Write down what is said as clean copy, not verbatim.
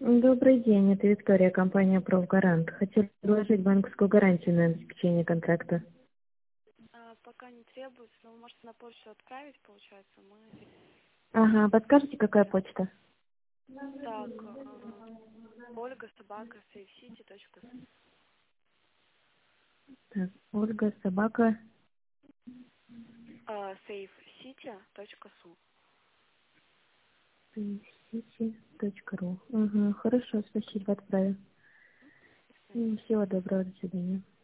Добрый день, это Виктория, компания «Профгарант». Хотела предложить банковскую гарантию на обеспечение контракта. Пока не требуется, но вы можете на почту отправить, получается, мы... Ага, подскажете, какая почта? Так, Ольга, собака, safecity.su. Так, Ольга, собака, safecity.su. city.ru. Ага, хорошо, спасибо, отправим. Всего доброго, до свидания.